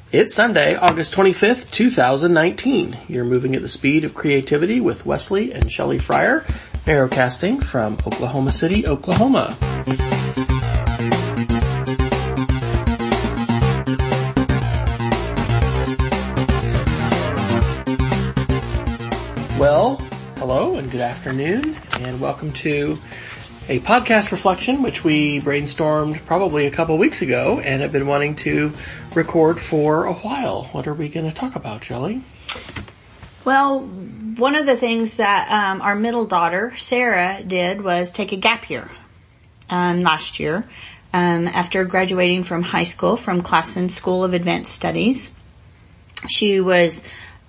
It's Sunday, August 25th, 2019. You're moving at the speed of creativity with Wesley and Shelley Fryer, narrowcasting from Oklahoma City, Oklahoma. Well, hello and good afternoon, and welcome to a podcast reflection, which we brainstormed probably a couple weeks ago and have been wanting to record for a while. What are we going to talk about, Shelley? Well, one of the things that our middle daughter, Sarah, did was take a gap year last year after graduating from high school from Classen School of Advanced Studies. She was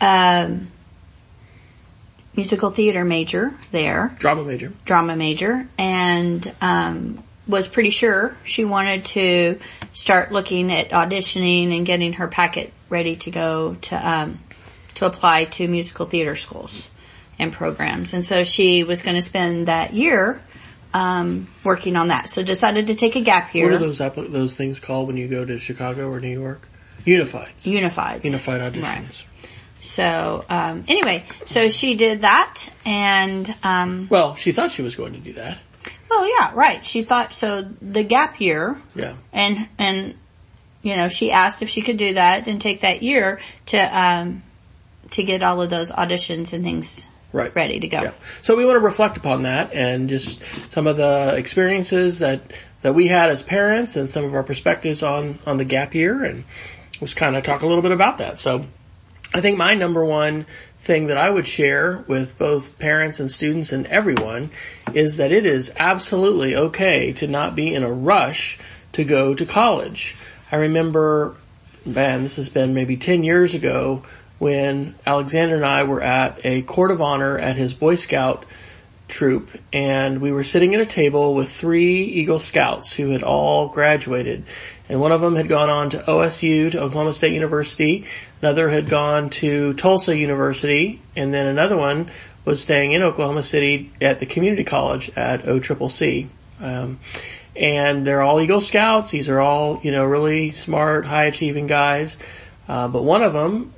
musical theater major there. Drama major. And was pretty sure she wanted to start looking at auditioning and getting her packet ready to go to apply to musical theater schools and programs. And so she was going to spend that year working on that. So decided to take a gap year. What are those things called when you go to Chicago or New York? Unified auditions. Right. So, anyway, so she did that and, well, she thought she was going to do that. Well, yeah, right. She thought, so the gap year. Yeah. And, you know, she asked if she could do that and take that year to get all of those auditions and things ready to go. Yeah. So we want to reflect upon that and just some of the experiences that we had as parents and some of our perspectives on the gap year, and just kind of talk a little bit about that. So, I think my number one thing that I would share with both parents and students and everyone is that it is absolutely okay to not be in a rush to go to college. I remember, this has been maybe 10 years ago, when Alexander and I were at a court of honor at his Boy Scout troop, and we were sitting at a table with 3 Eagle Scouts who had all graduated. And one of them had gone on to OSU, to Oklahoma State University. Another had gone to Tulsa University. And then another one was staying in Oklahoma City at the community college at OCCC. And they're all Eagle Scouts. These are all, really smart, high-achieving guys. But one of them,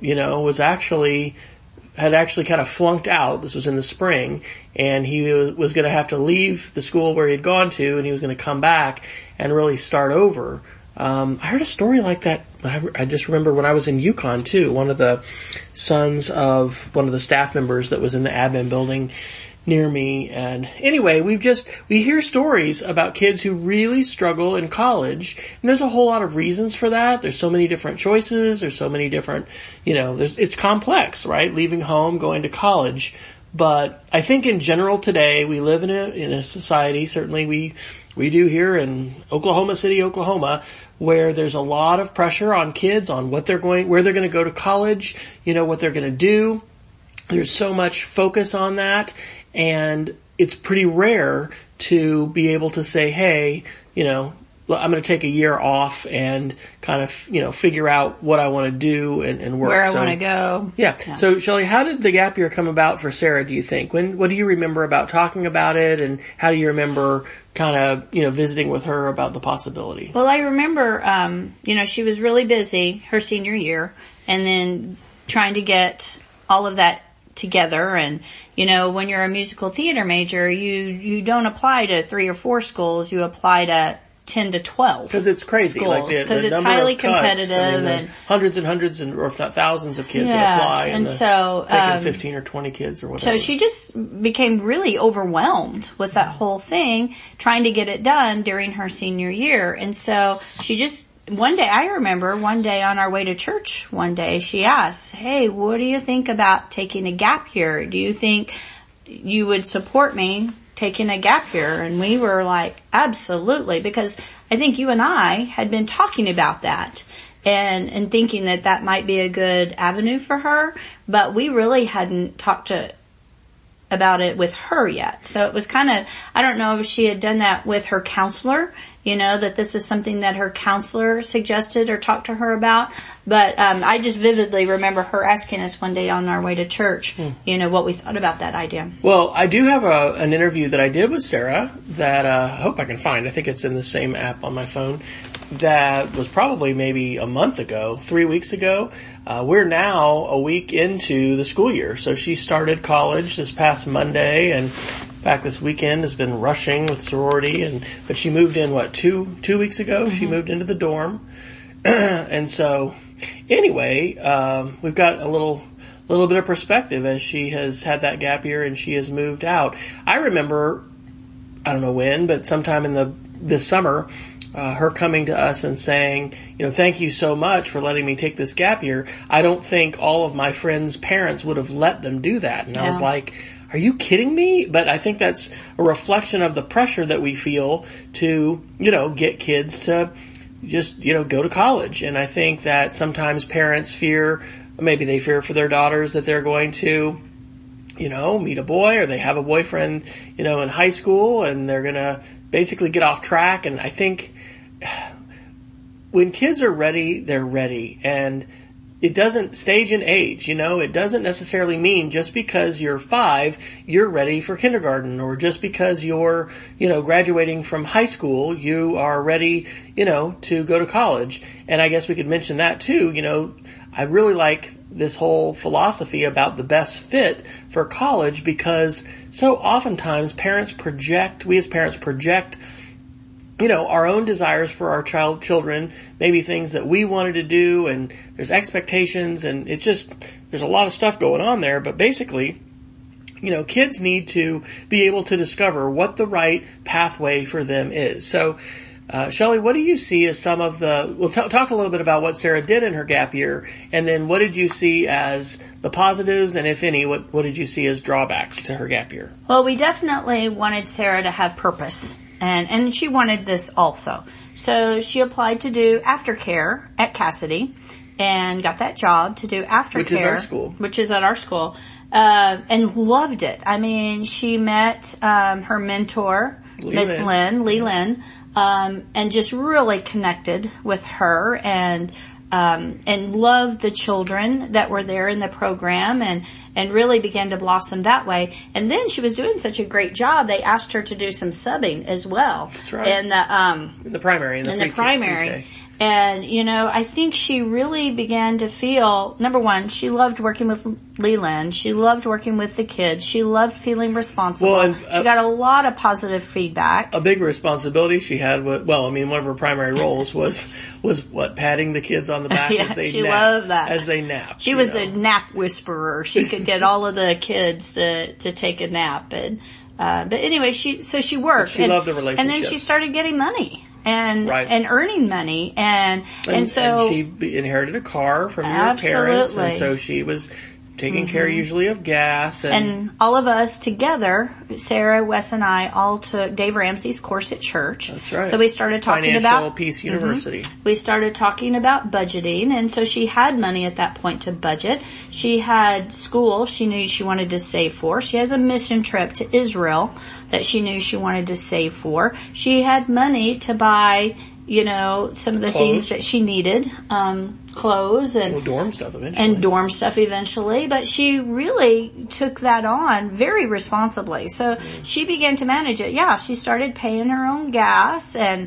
had actually kind of flunked out. This was in the spring, and he was going to have to leave the school where he had gone to, and he was going to come back and really start over. I heard a story like that. I just remember when I was in Yukon too, one of the sons of one of the staff members that was in the admin building near me. And anyway, we hear stories about kids who really struggle in college, and there's a whole lot of reasons for that. There's so many different choices. There's so many different, it's complex, right? Leaving home, going to college. But I think in general today, we live in a society, certainly we do here in Oklahoma City, Oklahoma, where there's a lot of pressure on kids on where they're going to go to college, what they're going to do. There's so much focus on that, and it's pretty rare to be able to say, hey, I'm going to take a year off and kind of, figure out what I want to do and work. Where I want to go. Yeah. So, Shelley, how did the gap year come about for Sarah, do you think? What do you remember about talking about it, and how do you remember kind of, visiting with her about the possibility? Well, I remember, she was really busy her senior year, and then trying to get all of that together. And, when you're a musical theater major, you don't apply to 3 or 4 schools, you apply to 10 to 12. Because it's crazy. Because it's highly competitive. And hundreds and hundreds, or if not thousands of kids that apply. And so, taking 15 or 20 kids or whatever. So she just became really overwhelmed with that whole thing, trying to get it done during her senior year. And so I remember one day on our way to church one day, she asked, hey, what do you think about taking a gap year? Do you think you would support me taking a gap year? And we were like, absolutely, because I think you and I had been talking about that and thinking that might be a good avenue for her, but we really hadn't talked about it with her yet. So it was kind of, I don't know if she had done that with her counselor that this is something that her counselor suggested or talked to her about. But I just vividly remember her asking us one day on our way to church, what we thought about that idea. Well, I do have an interview that I did with Sarah that I hope I can find. I think it's in the same app on my phone. That was probably maybe a month ago, 3 weeks ago. We're now a week into the school year. So she started college this past Monday, and in fact this weekend has been rushing with sorority, but she moved in, two weeks ago? Mm-hmm. She moved into the dorm. And so anyway, we've got a little bit of perspective as she has had that gap year and she has moved out. I remember, I don't know when, but sometime in this summer, her coming to us and saying, thank you so much for letting me take this gap year. I don't think all of my friends' parents would have let them do that. And I was like, are you kidding me? But I think that's a reflection of the pressure that we feel to, get kids to just, go to college. And I think that sometimes parents fear for their daughters that they're going to, meet a boy, or they have a boyfriend, in high school, and they're going to basically get off track. And I think when kids are ready, they're ready. And it doesn't stage and age, it doesn't necessarily mean just because you're 5, you're ready for kindergarten, or just because you're, graduating from high school, you are ready, to go to college. And I guess we could mention that too, I really like this whole philosophy about the best fit for college, because so oftentimes we as parents project, our own desires for our children, maybe things that we wanted to do, and there's expectations, and there's a lot of stuff going on there. But basically, kids need to be able to discover what the right pathway for them is. So, Shelley, what do you see as some of we'll talk a little bit about what Sarah did in her gap year, and then what did you see as the positives, and if any, what did you see as drawbacks to her gap year? Well, we definitely wanted Sarah to have purpose. And she wanted this also. So she applied to do aftercare at Cassidy and got that job to do aftercare. Which is our school. Which is at our school. And loved it. I mean, she met, her mentor, Miss Lee Lynn, and just really connected with her and loved the children that were there in the program and really began to blossom that way. And then she was doing such a great job, they asked her to do some subbing as well. That's right. In the primary. In the primary. And, I think she really began to feel, number one, she loved working with Leland. She loved working with the kids. She loved feeling responsible. Well, she got a lot of positive feedback. A big responsibility she had one of her primary roles was patting the kids on the back as they she loved that. As they napped. She was the nap whisperer. She could get all of the kids to take a nap. And, but anyway, she worked. She loved the relationship. And then she started getting money. And earning money, and so she inherited a car from your parents, and so she was taking care usually of gas, and all of us together, Sarah, Wes, and I all took Dave Ramsey's course at church. That's right. So we started talking Financial Peace University. We started talking about budgeting, and so she had money at that point to budget. She had school she knew she wanted to save for. She has a mission trip to Israel that she knew she wanted to save for. She had money to buy, some of the things that she needed, clothes and dorm stuff eventually. But she really took that on very responsibly. So she began to manage it. Yeah, she started paying her own gas and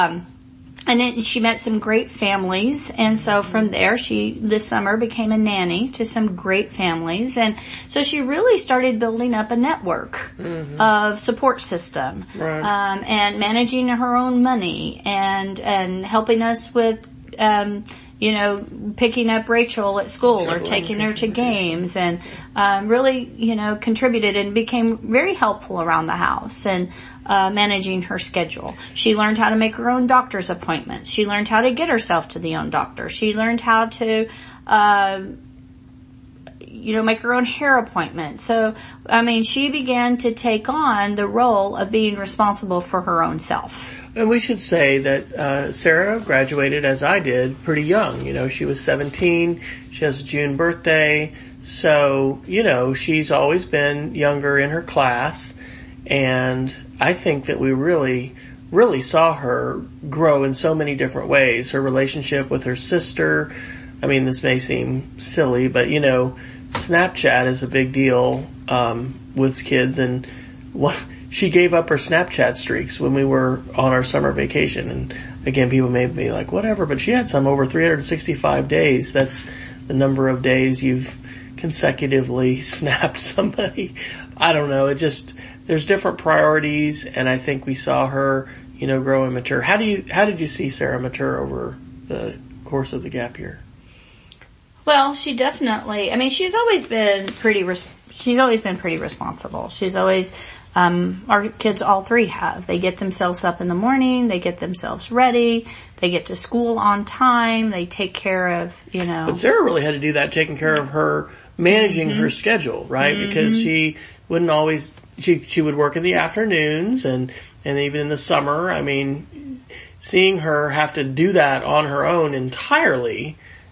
then she met some great families, and so from there she this summer became a nanny to some great families, and so she really started building up a network of support system, and managing her own money and helping us with picking up Rachel at school or taking her to games, and really contributed and became very helpful around the house and managing her schedule. She learned how to make her own doctor's appointments. She learned how to get herself to the own doctor. She learned how to make her own hair appointment. So, she began to take on the role of being responsible for her own self. And we should say that Sarah graduated, as I did, pretty young. She was 17. She has a June birthday. So, she's always been younger in her class. And I think that we really really saw her grow in so many different ways. Her relationship with her sister. I mean, this may seem silly, but Snapchat is a big deal, with kids, and she gave up her Snapchat streaks when we were on our summer vacation. And again, people may be like, whatever, but she had some over 365 days. That's the number of days you've consecutively snapped somebody. I don't know. There's different priorities, and I think we saw her, grow and mature. How did you see Sarah mature over the course of the gap year? Well, she definitely, she's always been pretty responsible. She's always, our kids, all three have. They get themselves up in the morning, they get themselves ready, they get to school on time, they take care of, But Sarah really had to do that, taking care of her, managing her schedule, right? Because she wouldn't always, she would work in the afternoons and even in the summer. Seeing her have to do that on her own entirely,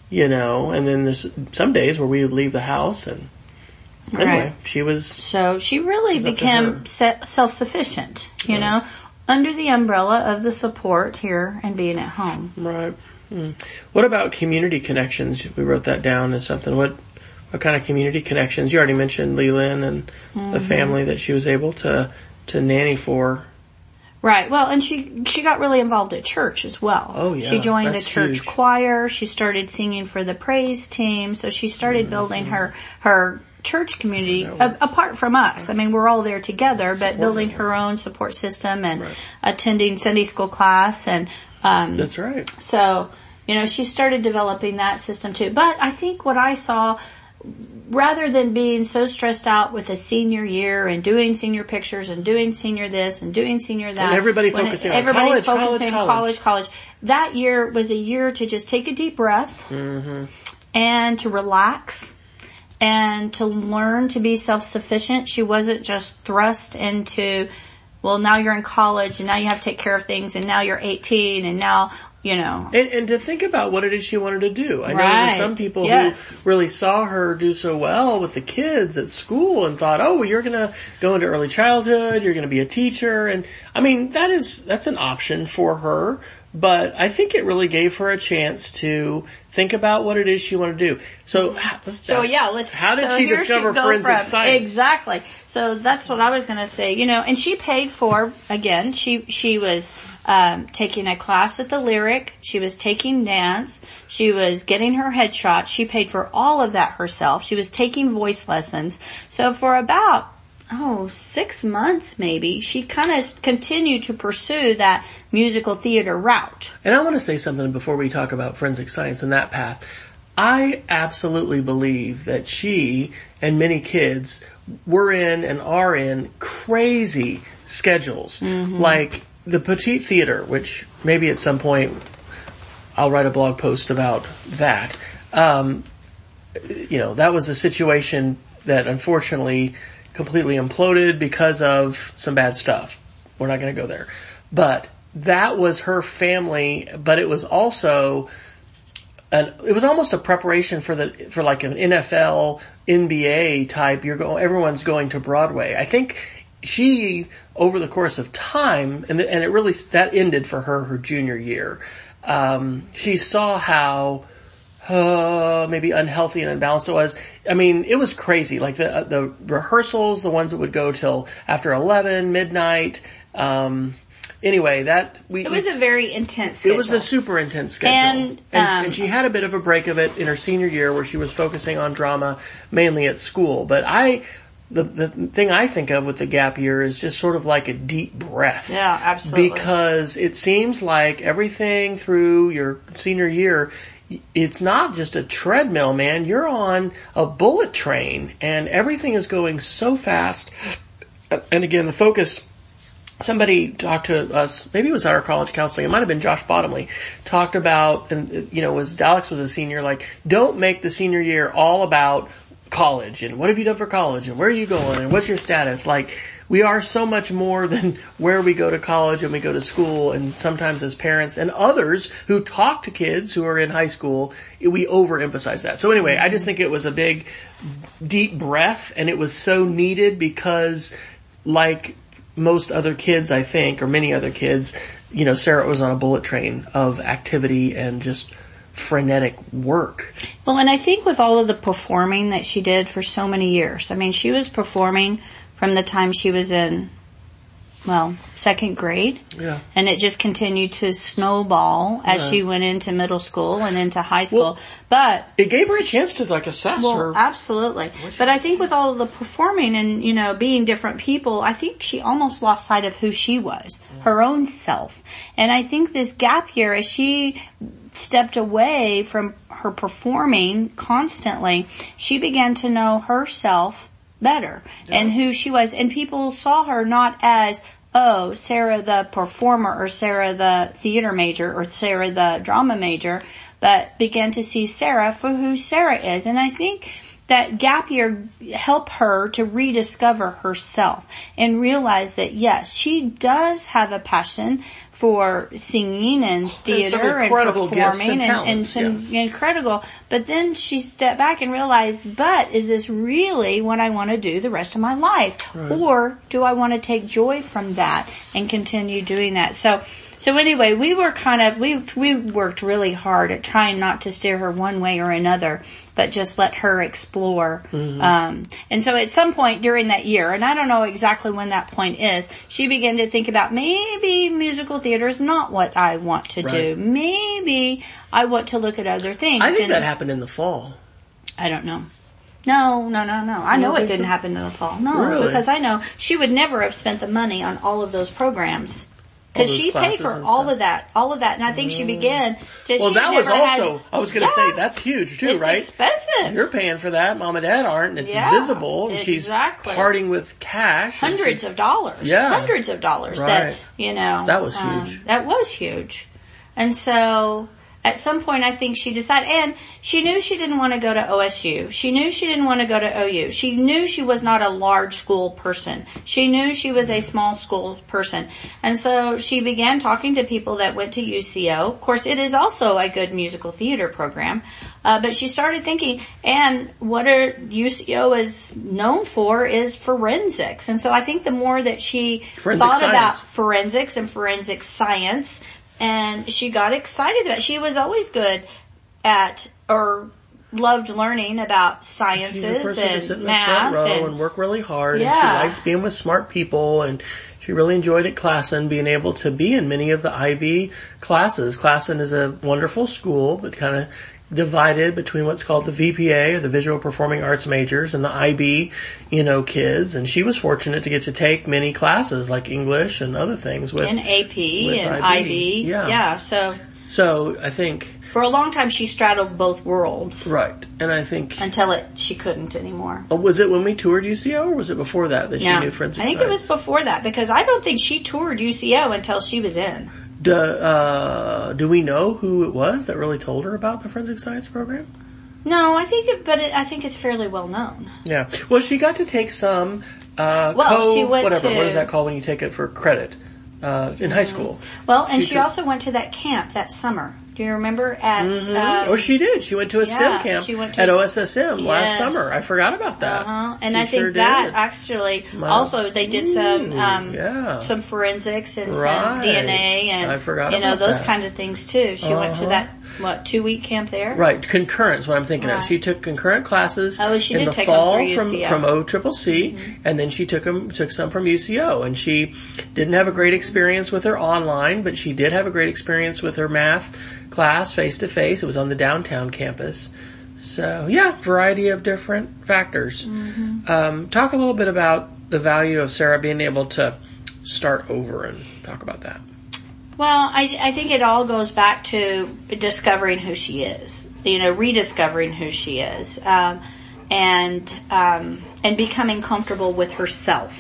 and then there's some days where we would leave the house and anyway, right. So she really became self-sufficient, under the umbrella of the support here and being at home. Right. What about community connections? We wrote that down as something. What kind of community connections? You already mentioned Leland and the family that she was able to nanny for. Right. Well, and she got really involved at church as well. Oh, yeah. She joined the church huge. choir. She started singing for the praise team. So she started building her church community apart from us. We're all there together, but building her own support system and attending Sunday school class. And that's right. So, she started developing that system too. But I think what I saw, rather than being so stressed out with a senior year and doing senior pictures and doing senior this and doing senior that. And everybody's focusing on college. That year was a year to just take a deep breath and to relax and to learn to be self-sufficient. She wasn't just thrust into, well, now you're in college and now you have to take care of things and now you're 18 and now, And to think about what it is she wanted to do. I know there were some people who really saw her do so well with the kids at school and thought, oh, well, you're going to go into early childhood, you're going to be a teacher. And that's an option for her. But I think it really gave her a chance to think about what it is she wanted to do. So, how did she discover forensic science? Exactly. So that's what I was going to say, and she paid for, again, she was taking a class at the Lyric. She was taking dance. She was getting her headshot. She paid for all of that herself. She was taking voice lessons. So for about 6 months maybe, she kind of continued to pursue that musical theater route. And I want to say something before we talk about forensic science and that path. I absolutely believe that she and many kids were in and are in crazy schedules. Like the Petite Theater, which maybe at some point I'll write a blog post about that. That was a situation that unfortunately completely imploded because of some bad stuff. We're not going to go there. But that was her family, but it was also it was almost a preparation for like an NFL, NBA type. Everyone's going to Broadway. I think she, over the course of time, and it really, that ended for her junior year. She saw how maybe unhealthy and unbalanced it was. It was crazy. Like the rehearsals, the ones that would go till after 11, midnight. Anyway, it was a very intense schedule. It was a super intense schedule. And she had a bit of a break of it in her senior year where she was focusing on drama mainly at school. But the thing I think of with the gap year is just sort of like a deep breath. Yeah, absolutely. Because it seems like everything through your senior year, it's not just a treadmill, man. You're on a bullet train and everything is going so fast. And again, the focus, somebody talked to us, maybe it was our college counseling, it might have been Josh Bottomley, talked about, and Alex was a senior, like, don't make the senior year all about college and what have you done for college and where are you going and what's your status. Like, we are so much more than where we go to college and we go to school, and sometimes as parents and others who talk to kids who are in high school, we overemphasize that. So anyway, I just think it was a big, deep breath, and it was so needed because, like most other kids, I think, or many other kids, Sarah was on a bullet train of activity and just frenetic work. Well, and I think with all of the performing that she did for so many years, I mean, she was performing from the time she was in, second grade. Yeah. And it just continued to snowball as she went into middle school and into high school. Well, but it gave her a chance to assess her. Absolutely. But I think with all of the performing and, being different people, I think she almost lost sight of who she was, her own self. And I think this gap year, as she stepped away from her performing constantly, she began to know herself better and who she was. And people saw her not as, Sarah the performer or Sarah the theater major or Sarah the drama major, but began to see Sarah for who Sarah is. And I think that gap year helped her to rediscover herself and realize that, yes, she does have a passion for singing and theater and performing and some incredible. But then she stepped back and realized, but is this really what I want to do the rest of my life? Right. Or do I want to take joy from that and continue doing that? So anyway, we were we worked really hard at trying not to steer her one way or another, but just let her explore. Mm-hmm. And so at some point during that year, and I don't know exactly when that point is, she began to think about maybe musical theater is not what I want to do. Maybe I want to look at other things. I think that happened in the fall. I don't know. No. I know it didn't happen in the fall. No, really? Because I know she would never have spent the money on all of those programs. Because she paid for all of that, and I think she began to. Well, that was also. I was going to say that's huge too, right? It's expensive. You're paying for that, Mom and Dad aren't, and it's visible. And she's parting with cash, hundreds of dollars. Yeah, hundreds of dollars. Right. That was huge. That was huge, and so. At some point, I think she decided, and she knew she didn't want to go to OSU. She knew she didn't want to go to OU. She knew she was not a large school person. She knew she was a small school person. And so she began talking to people that went to UCO. Of course, it is also a good musical theater program. But she started thinking, and what UCO is known for is forensics. And so I think the more that she thought about forensics and forensic science, and she got excited about it. She was always good at, or loved learning about sciences and math. She's a person to sit in the front row and work really hard. Yeah. And she likes being with smart people, and she really enjoyed at Classen being able to be in many of the IB classes. Classen is a wonderful school, but kind of divided between what's called the VPA, or the Visual Performing Arts majors, and the IB, kids. And she was fortunate to get to take many classes like English and other things with and AP and IB. Yeah. So I think for a long time she straddled both worlds. Right. And I think until she couldn't anymore. Was it when we toured UCO, or was it before that she knew Forensic Science? I think it was before that, because I don't think she toured UCO until she was in. Do we know who it was that really told her about the Forensic Science program? No, I think I think it's fairly well known. Yeah. Well, she got to take some, she went what is that called when you take it for credit, in high school? Well, and she also went to that camp that summer. Do you remember at... she did. She went to a STEM camp at OSSM last summer. I forgot about that. And I think that actually, also they did some forensics and some DNA and, I forgot about those that. kinds of things too. She went to that, 2-week camp there? Right. Concurrent is what I'm thinking of. She took concurrent classes in the take fall them from OCCC, and then she took some from UCO. And she didn't have a great experience with her online, but she did have a great experience with her math class face to face. It was on the downtown campus. So variety of different factors. Mm-hmm. Talk a little bit about the value of Sarah being able to start over and talk about that. Well, I think it all goes back to discovering who she is, rediscovering who she is, and becoming comfortable with herself.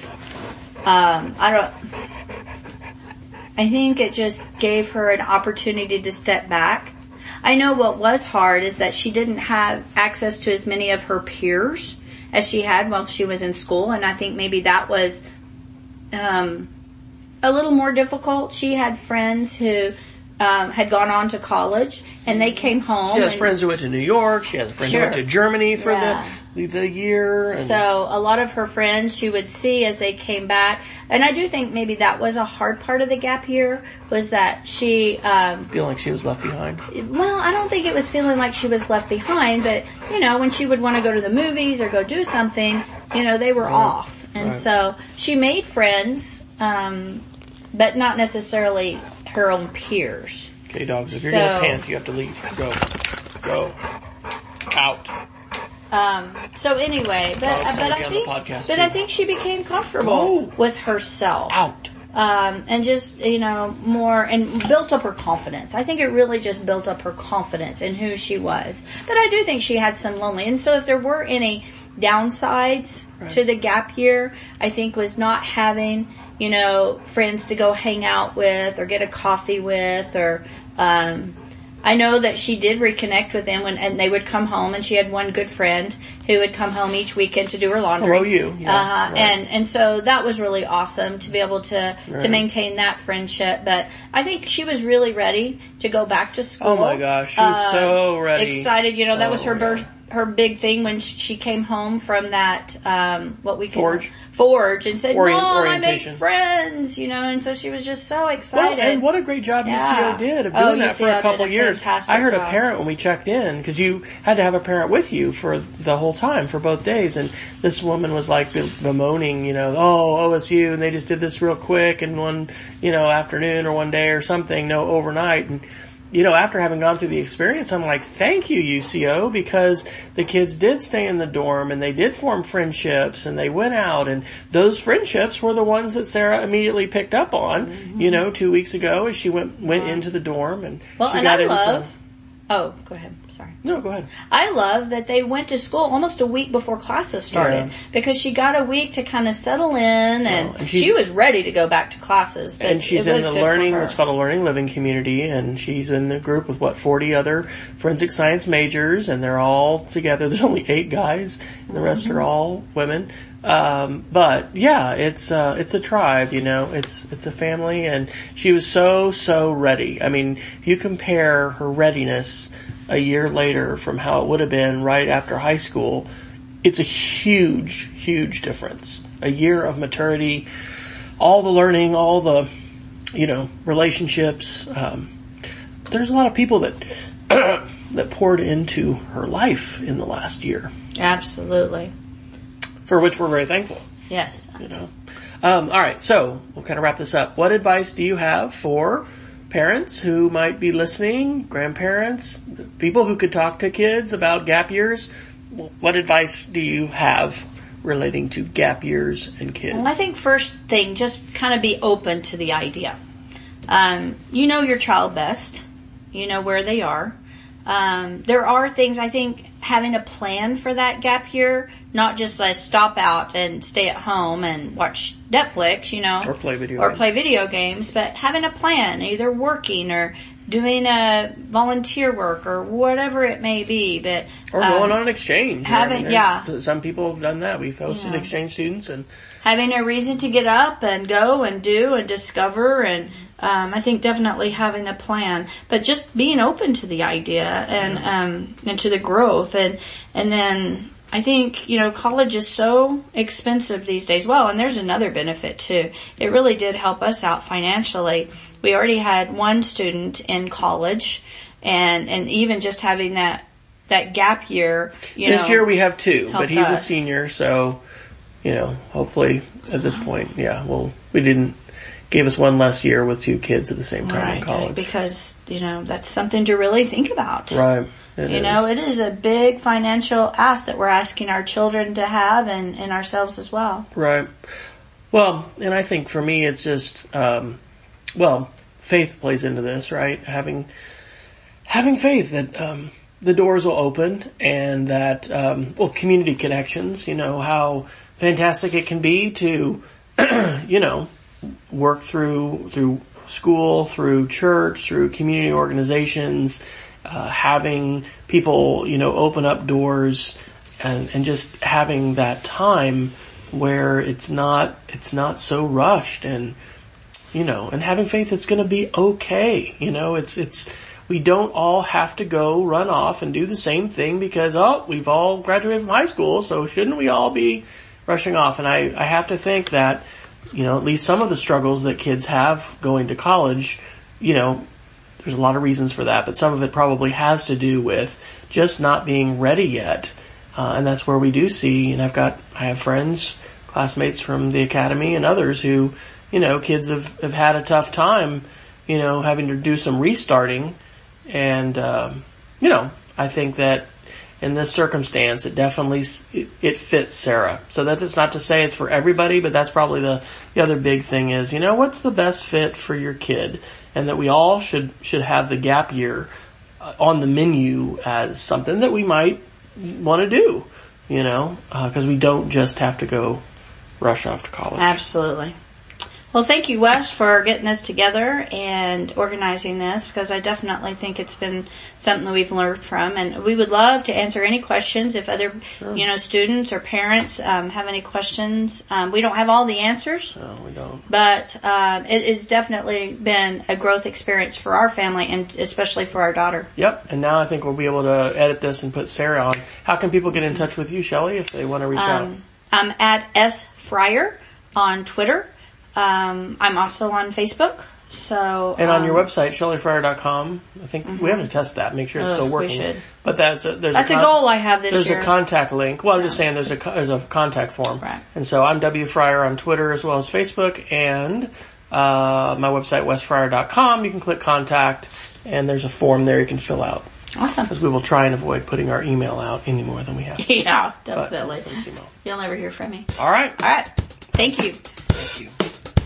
I think it just gave her an opportunity to step back. I know what was hard is that she didn't have access to as many of her peers as she had while she was in school, and I think maybe that was a little more difficult. She had friends who had gone on to college, and they came home. She has friends who went to New York. She has friends who went to Germany for the year. And so a lot of her friends she would see as they came back. And I do think maybe that was a hard part of the gap year, was that she... feeling like she was left behind? Well, I don't think it was feeling like she was left behind, but, when she would want to go to the movies or go do something, they were off. And so she made friends, but not necessarily her own peers. Okay, dogs, if you're going to pant, you have to leave. Go. Out. So anyway, I think she became comfortable with herself. Out. And just, more, and built up her confidence. I think it really just built up her confidence in who she was. But I do think she had some lonely. And so if there were any downsides to the gap year, I think was not having, friends to go hang out with or get a coffee with, or, I know that she did reconnect with them and they would come home, and she had one good friend who would come home each weekend to do her laundry. Oh, you. Yeah, and so that was really awesome to be able to maintain that friendship. But I think she was really ready to go back to school. Oh my gosh, she was so ready. Excited, that was her big thing when she came home from that, Forge, and said, Mom, I made friends, and so she was just so excited. Well, and what a great job UCO did of doing that for a couple of years. I heard a parent when we checked in, because you had to have a parent with you for the whole time, for both days, and this woman was like bemoaning, OSU, and they just did this real quick in one, afternoon or one day or something, overnight, and after having gone through the experience, I'm like, thank you, UCO, because the kids did stay in the dorm and they did form friendships and they went out, and those friendships were the ones that Sarah immediately picked up on, 2 weeks ago as she went into the dorm, and she got into... Oh, go ahead. Sorry. No, go ahead. I love that they went to school almost a week before classes started, because she got a week to kind of settle in, and she was ready to go back to classes. But and she's in the it's called a learning living community, and she's in the group with 40 other forensic science majors, and they're all together. There's only 8 guys, and the rest are all women. But yeah, it's a tribe, it's a family, and she was so ready. I mean, if you compare her readiness a year later from how it would have been right after high school, it's a huge difference. A year of maturity, all the learning, all the, relationships. There's a lot of people that, that poured into her life in the last year. Absolutely. For which we're very thankful. Yes. All right, so we'll kind of wrap this up. What advice do you have for parents who might be listening, grandparents, people who could talk to kids about gap years? What advice do you have relating to gap years and kids? Well, I think first thing, just kind of be open to the idea. You know your child best. You know where they are. There are things, I think, having a plan for that gap year, not just stop out and stay at home and watch Netflix, Or play video games, but having a plan, either working or doing volunteer work or whatever it may be, but or going on an exchange. Some people have done that. We've hosted exchange students, and having a reason to get up and go and do and discover, and I think definitely having a plan, but just being open to the idea and to the growth, and then I think, college is so expensive these days. Well, and there's another benefit too. It really did help us out financially. We already had one student in college, and even just having that gap year, this year we have 2, but he's a senior, so, hopefully at this point, we didn't gave us one less year with 2 kids at the same time in college. Because, that's something to really think about. Right. It is a big financial ask that we're asking our children to have, and ourselves as well. Right. Well, and I think for me it's just, faith plays into this, right? Having faith that, the doors will open, and that, community connections, how fantastic it can be to, work through school, through church, through community organizations, having people, open up doors, and just having that time where it's not so rushed, and and having faith it's going to be okay. We don't all have to go run off and do the same thing because, we've all graduated from high school, so shouldn't we all be rushing off? And I have to think that, at least some of the struggles that kids have going to college, there's a lot of reasons for that, but some of it probably has to do with just not being ready yet. And that's where we do see, and I have friends, classmates from the academy and others who, kids have had a tough time, having to do some restarting. And, I think that in this circumstance, it definitely, it fits Sarah. So that is not to say it's for everybody, but that's probably the other big thing is, what's the best fit for your kid? And that we all should have the gap year on the menu as something that we might want to do, cause we don't just have to go rush off to college. Absolutely. Well, thank you, Wes, for getting this together and organizing this, because I definitely think it's been something that we've learned from. And we would love to answer any questions if other, students or parents have any questions. We don't have all the answers. No, we don't. But it has definitely been a growth experience for our family, and especially for our daughter. Yep. And now I think we'll be able to edit this and put Sarah on. How can people get in touch with you, Shelley, if they want to reach out? I'm at S. Fryer on Twitter. I'm also on Facebook. So, and on your website, ShelleyFryer.com, I think we have to test that, make sure it's still working. We should. But that's a goal I have this year. There's a contact link. Well, I'm just saying there's a contact form. Right. And so I'm W. Fryer on Twitter as well as Facebook, and my website, WesFryer.com. You can click contact, and there's a form there you can fill out. Awesome. Because we will try and avoid putting our email out any more than we have. Yeah, definitely. You'll never hear from me. All right. Thank you. Thank you.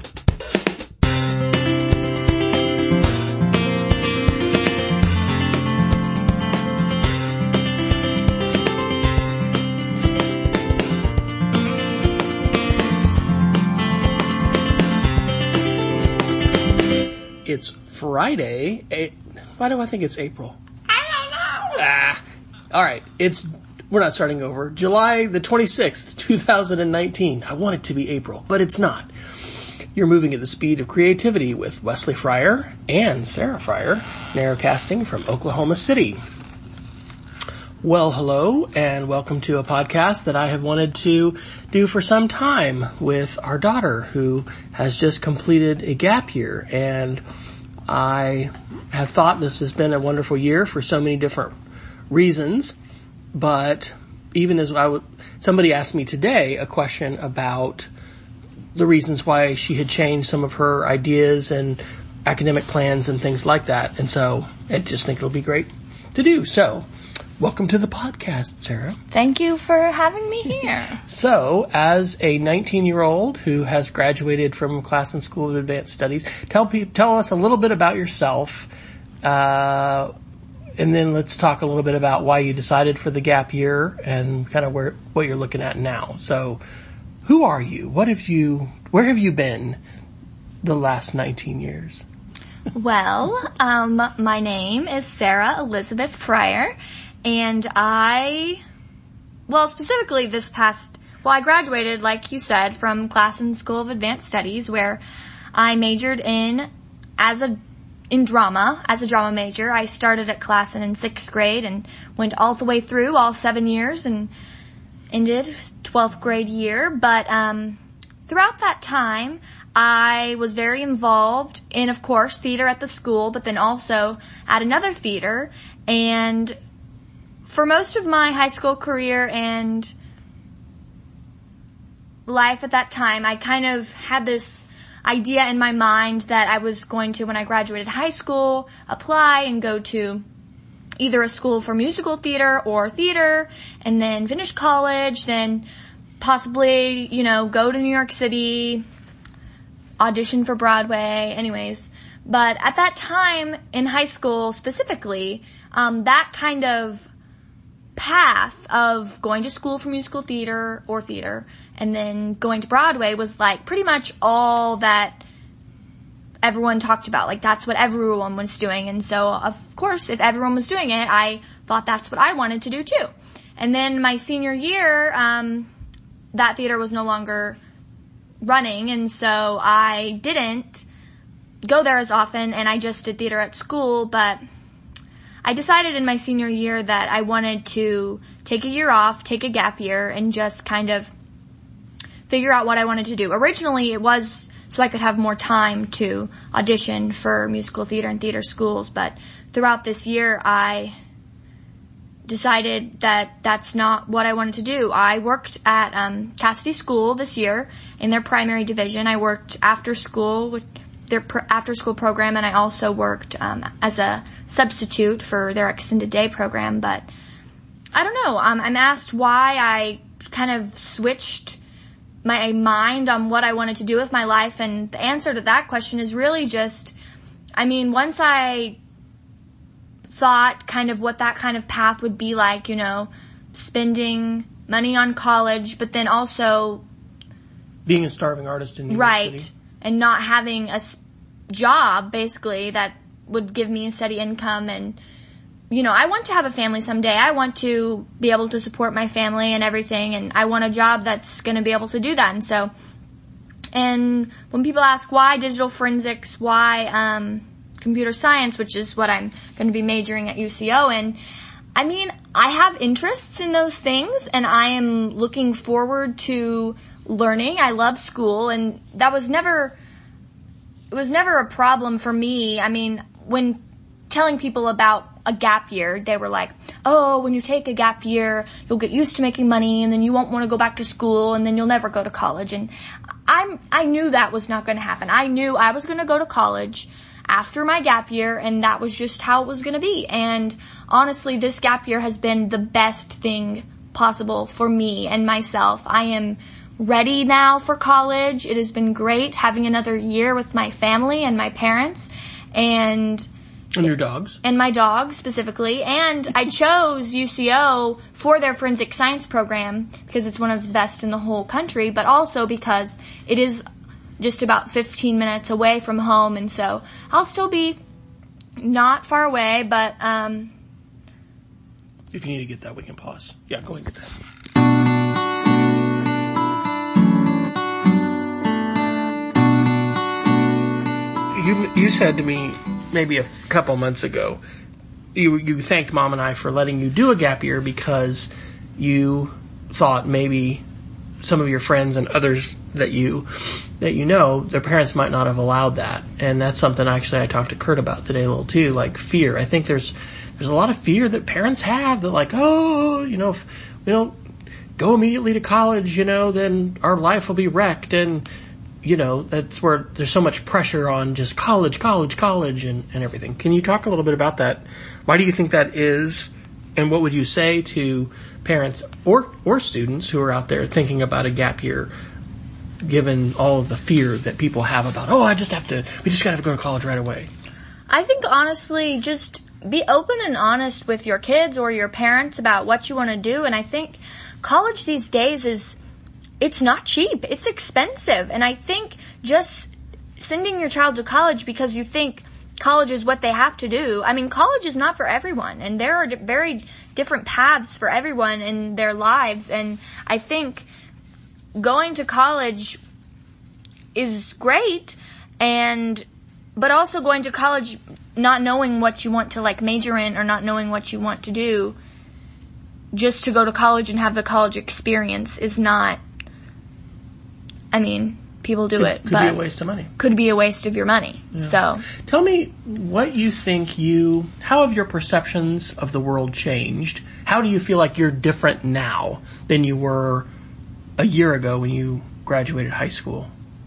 It's Friday. Why do I think it's April? I don't know. All right. We're not starting over. July the 26th, 2019. I want it to be April, but it's not. You're moving at the speed of creativity with Wesley Fryer and Sarah Fryer, narrowcasting from Oklahoma City. Well, hello, and welcome to a podcast that I have wanted to do for some time with our daughter, who has just completed a gap year. And I have thought this has been a wonderful year for so many different reasons. But even as somebody asked me today a question about the reasons why she had changed some of her ideas and academic plans and things like that. And so I just think it'll be great to do. So, welcome to the podcast, Sarah. Thank you for having me here. So, as a 19-year-old who has graduated from Classen School of Advanced Studies, tell us a little bit about yourself, and then let's talk a little bit about why you decided for the gap year and kind of what you're looking at now. So, who are you? Where have you been the last 19 years? Well, my name is Sarah Elizabeth Fryer, and specifically I graduated, like you said, from Classen School of Advanced Studies, where I majored in drama, as a drama major. I started at Classen in 6th grade and went all the way through all 7 years and ended 12th grade year. But throughout that time, I was very involved in, of course, theater at the school, but then also at another theater. And for most of my high school career and life at that time, I kind of had this idea in my mind that I was going to, when I graduated high school, apply and go to either a school for musical theater or theater, and then finish college, then possibly, go to New York City, audition for Broadway, anyways. But at that time, in high school specifically, that kind of path of going to school for musical theater or theater and then going to Broadway was like pretty much all that everyone talked about. Like, that's what everyone was doing. And so, of course, if everyone was doing it, I thought that's what I wanted to do too. And then my senior year, that theater was no longer running, and so I didn't go there as often, and I just did theater at school, but I decided in my senior year that I wanted to take a year off, take a gap year, and just kind of figure out what I wanted to do. Originally, it was so I could have more time to audition for musical theater and theater schools, but throughout this year, I decided that that's not what I wanted to do. I worked at Cassidy School this year in their primary division. I worked after school with their after-school program, and I also worked as a substitute for their extended day program. But I don't know. I'm asked why I kind of switched my mind on what I wanted to do with my life, and the answer to that question is really just, once I thought kind of what that kind of path would be like, spending money on college, but then also being a starving artist in New York City. And not having a job, basically, that would give me a steady income. And, I want to have a family someday. I want to be able to support my family and everything, and I want a job that's going to be able to do that. And when people ask why digital forensics, why computer science, which is what I'm going to be majoring at UCO in, I have interests in those things, and I am looking forward to learning. I love school, and it was never a problem for me. When telling people about a gap year, they were like, oh, when you take a gap year, you'll get used to making money, and then you won't want to go back to school, and then you'll never go to college. And I knew that was not going to happen. I knew I was going to go to college after my gap year, and that was just how it was going to be. And honestly, this gap year has been the best thing possible for me and myself. I am ready now for college. It has been great having another year with my family and my parents, and your dogs. And my dog, specifically. And I chose UCO for their forensic science program because it's one of the best in the whole country, but also because it is just about 15 minutes away from home, and so I'll still be not far away, but if you need to get that, we can pause. Yeah, go ahead and get that. You said to me maybe a couple months ago, you thanked Mom and I for letting you do a gap year because you thought maybe some of your friends and others that you know, their parents might not have allowed that. And that's something actually I talked to Kurt about today a little too, like fear. I think there's a lot of fear that parents have. They're like, oh, if we don't go immediately to college, then our life will be wrecked. And, that's where there's so much pressure on just college and everything. Can you talk a little bit about that? Why do you think that is? And what would you say to parents or students who are out there thinking about a gap year, given all of the fear that people have about, we just gotta go to college right away? I think honestly, just be open and honest with your kids or your parents about what you want to do. And I think college these days it's not cheap. It's expensive. And I think just sending your child to college because you think college is what they have to do. College is not for everyone, and there are very different paths for everyone in their lives. And I think going to college is great, but also going to college not knowing what you want to major in or not knowing what you want to do just to go to college and have the college experience is not, people do it. Could be a waste of money. Could be a waste of your money. Yeah. So tell me what you think how have your perceptions of the world changed? How do you feel like you're different now than you were a year ago when you graduated high school?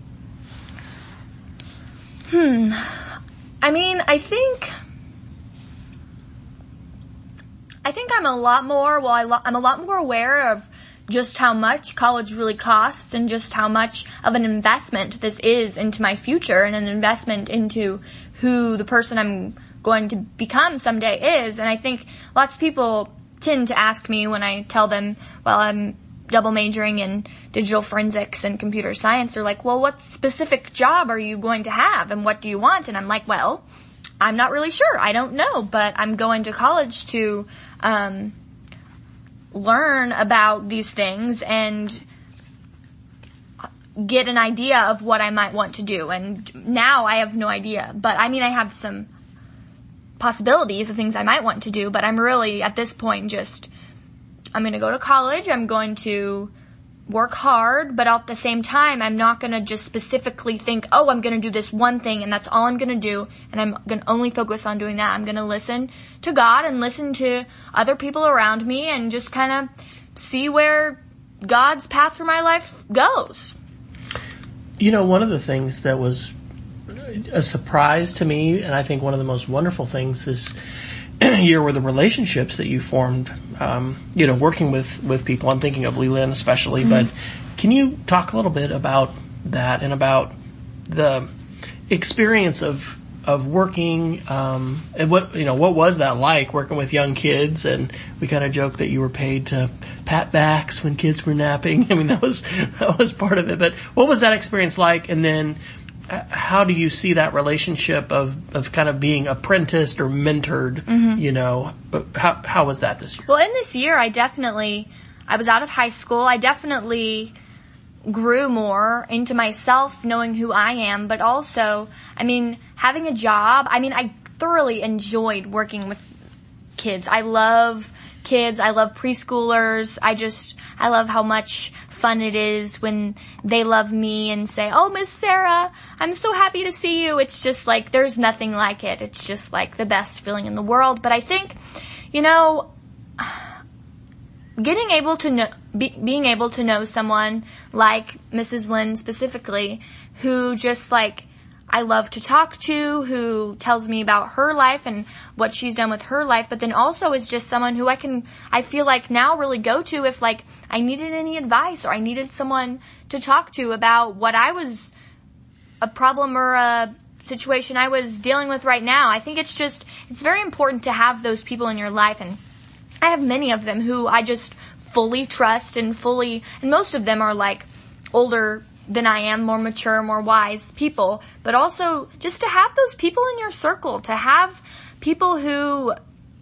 I think I'm a lot more, I'm a lot more aware of just how much college really costs and just how much of an investment this is into my future and an investment into who the person I'm going to become someday is. And I think lots of people tend to ask me when I tell them, well, I'm double majoring in digital forensics and computer science, they're like, well, what specific job are you going to have and what do you want? And I'm like, well, I'm not really sure. I don't know, but I'm going to college to learn about these things, and get an idea of what I might want to do. And now I have no idea. But I mean, I have some possibilities of things I might want to do, but I'm really, at this point, I'm going to go to college, I'm going to work hard, but at the same time, I'm not going to just specifically think, oh, I'm going to do this one thing and that's all I'm going to do, and I'm going to only focus on doing that. I'm going to listen to God and listen to other people around me and just kind of see where God's path for my life goes. One of the things that was a surprise to me, and I think one of the most wonderful things this year were the relationships that you formed, working with people. I'm thinking of Leland especially, but can you talk a little bit about that and about the experience of working, and what was that like working with young kids? And we kind of joked that you were paid to pat backs when kids were napping. I mean, that was part of it, but what was that experience like? And then how do you see that relationship of kind of being apprenticed or mentored? How was that this year? Well, in this year, I was out of high school. I definitely grew more into myself, knowing who I am, but also, having a job. I thoroughly enjoyed working with kids. I love kids. I love preschoolers. I love how much fun it is when they love me and say, oh, Miss Sarah, I'm so happy to see you. It's just like, there's nothing like it. It's just like the best feeling in the world. But I think, being able to know someone like Mrs. Lynn specifically, who just like I love to talk to, who tells me about her life and what she's done with her life, but then also is just someone who I feel like now really go to if like I needed any advice or I needed someone to talk to about what a problem or a situation I was dealing with right now. I think it's very important to have those people in your life, and I have many of them who I just fully trust and most of them are like older than I am, more mature, more wise people, but also just to have those people in your circle, to have people who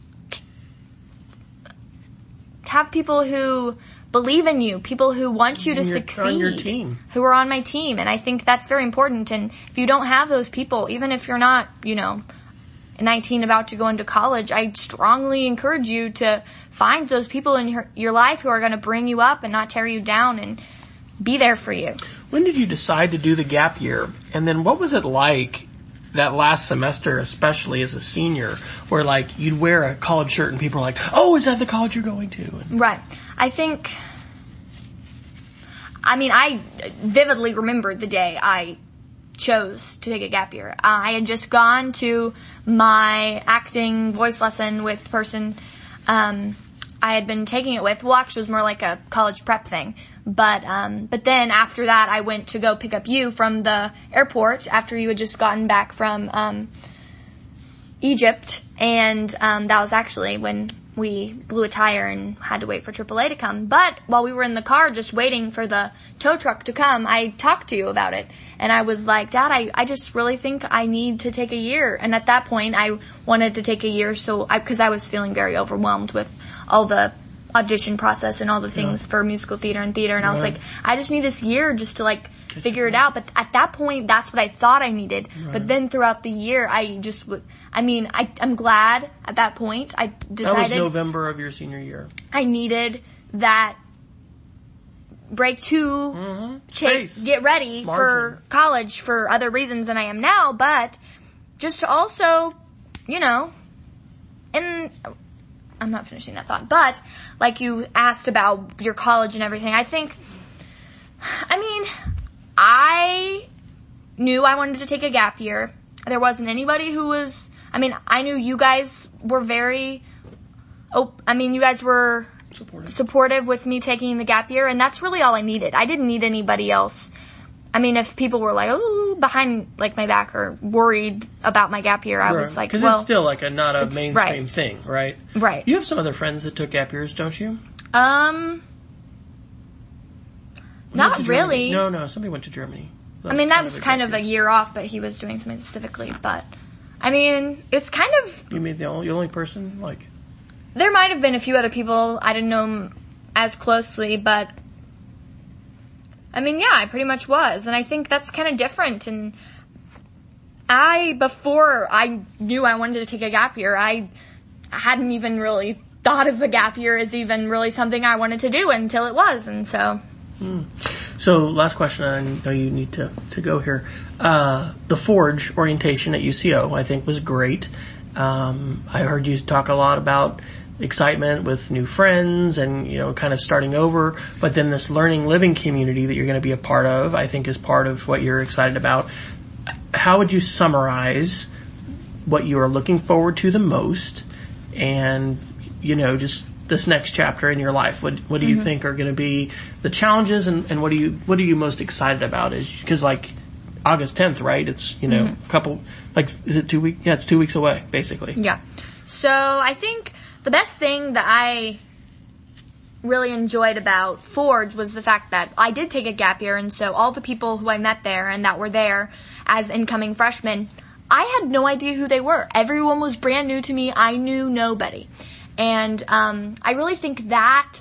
believe in you, people who want you to succeed, on your team, who are on my team. And I think that's very important. And if you don't have those people, even if you're not, 19 about to go into college, I strongly encourage you to find those people in your life who are going to bring you up and not tear you down and be there for you. When did you decide to do the gap year? And then what was it like that last semester, especially as a senior, where like you'd wear a college shirt and people are like, oh, is that the college you're going to? Right. I vividly remembered the day I chose to take a gap year. I had just gone to my acting voice lesson with the person I had been taking it with. Well, actually, it was more like a college prep thing. But then after that, I went to go pick up you from the airport after you had just gotten back from Egypt, and that was actually when we blew a tire and had to wait for AAA to come. But while we were in the car just waiting for the tow truck to come, I talked to you about it. And I was like, Dad, I just really think I need to take a year. And at that point, I wanted to take a year because I was feeling very overwhelmed with all the audition process and all the things for musical theater and theater. And I was like, I just need this year just to like figure it out. But at that point, that's what I thought I needed. Right. But then throughout the year, I'm glad at that point I decided. That was November of your senior year. I needed that break to get ready for college for other reasons than I am now, but just to also, and I'm not finishing that thought, but like you asked about your college and everything, I knew I wanted to take a gap year. There wasn't anybody who was, I knew you guys were you guys were supportive with me taking the gap year, and that's really all I needed. I didn't need anybody else. If people were like, oh, behind like my back or worried about my gap year, I was like, because it's still like not a mainstream thing, right? Right. You have some other friends that took gap years, don't you? Not really. No, somebody went to Germany. That was kind of a year off, but he was doing something specifically. But, it's kind of... You mean the only person? Like, there might have been a few other people. I didn't know them as closely, but I mean, yeah, I pretty much was. And I think that's kind of different. And before I knew I wanted to take a gap year, I hadn't even really thought of a gap year as even really something I wanted to do until it was. And so... So, last question, I know you need to go here. The Forge orientation at UCO, I think, was great. I heard you talk a lot about excitement with new friends and, kind of starting over. But then this learning living community that you're going to be a part of, I think is part of what you're excited about. How would you summarize what you are looking forward to the most and, just this next chapter in your life? What do you think are going to be the challenges and what are you most excited about? Because August 10th, right? It's, a couple, is it 2 weeks? Yeah, it's 2 weeks away, basically. Yeah. So I think the best thing that I really enjoyed about Forge was the fact that I did take a gap year, and so all the people who I met there and that were there as incoming freshmen, I had no idea who they were. Everyone was brand new to me. I knew nobody. And I really think that,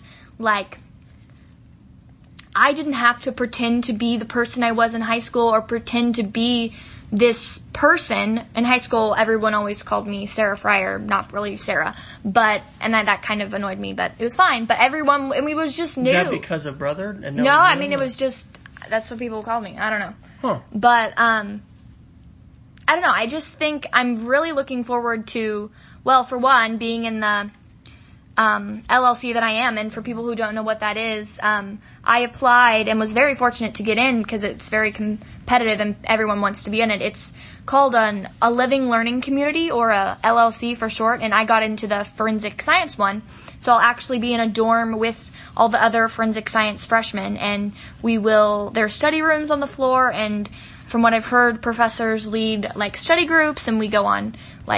I didn't have to pretend to be the person I was in high school or pretend to be this person. In high school, everyone always called me Sarah Fryer, not really Sarah. That kind of annoyed me, but it was fine. But everyone, we was just new. Is that because of brother? And no, I mean, it was just, that's what people called me. I don't know. Huh. But, I don't know. I just think I'm really looking forward to, well, for one, being in the LLC that I am. And for people who don't know what that is, I applied and was very fortunate to get in because it's very competitive and everyone wants to be in it. It's called a living learning community, or a LLC for short, and I got into the forensic science one. So I'll actually be in a dorm with all the other forensic science freshmen, and there's study rooms on the floor, and from what I've heard, professors lead study groups, and we go on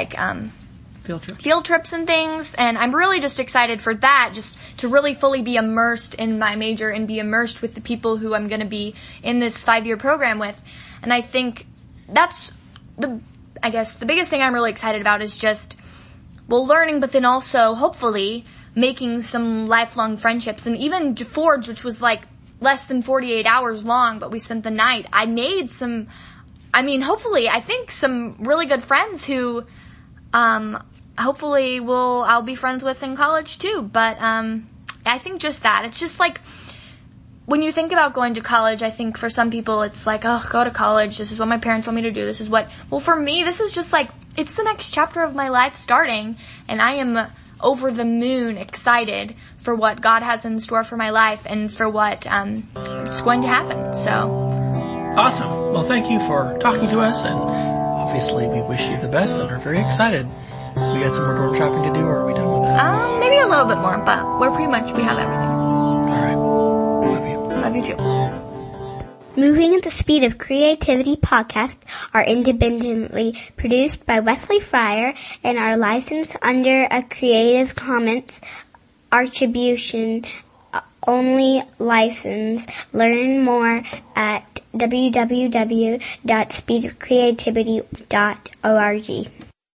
field trips and things, and I'm really just excited for that, just to really fully be immersed in my major and be immersed with the people who I'm going to be in this 5-year program with. And I think that's the biggest thing I'm really excited about is just, learning, but then also hopefully making some lifelong friendships. And even Forge, which was less than 48 hours long, but we spent the night, I made hopefully, I think some really good friends who, hopefully I'll be friends with in college too. But, I think just that. It's just when you think about going to college, I think for some people it's go to college. This is what my parents want me to do. This is for me, this is just it's the next chapter of my life starting, and I am over the moon excited for what God has in store for my life and for what, it's going to happen. So. Awesome. Well, thank you for talking to us, and obviously we wish you the best and are very excited. We got some more dorm shopping to do, or are we done with that? Maybe a little bit more, but we have everything. All right. Love you. Love you too. Moving at the Speed of Creativity podcasts are independently produced by Wesley Fryer and are licensed under a Creative Commons Attribution Only license. Learn more at www.speedofcreativity.org.